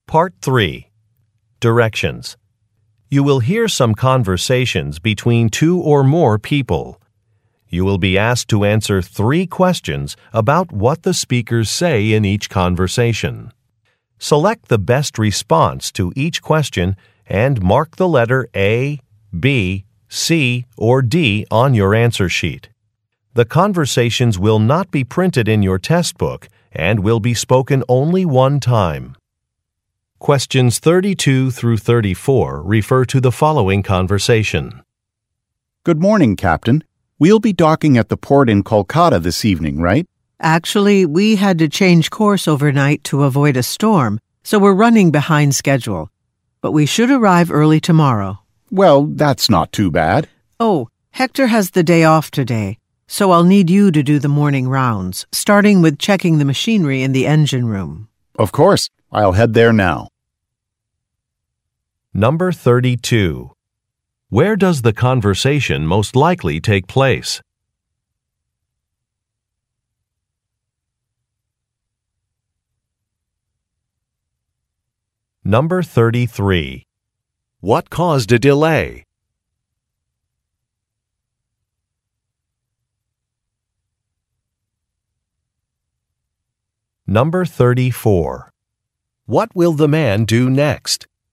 Part 3. Directions. You will hear some conversations between two or more people. You will be asked to answer 3 questions about what the speakers say in each conversation. Select the best response to each question and mark the letter A, B, C, or D on your answer sheet. The conversations will not be printed in your test book and will be spoken only one time. Questions 32 through 34 refer to the following conversation. Good morning, Captain. We'll be docking at the port in Kolkata this evening, right? Actually, we had to change course overnight to avoid a storm, so we're running behind schedule. But we should arrive early tomorrow. Well, that's not too bad. Oh, Hector has the day off today, so I'll need you to do the morning rounds, starting with checking the machinery in the engine room. Of course. I'll head there now. Number 32. Where does the conversation most likely take place? Number 33. What caused a delay? Number 34. What will the man do next?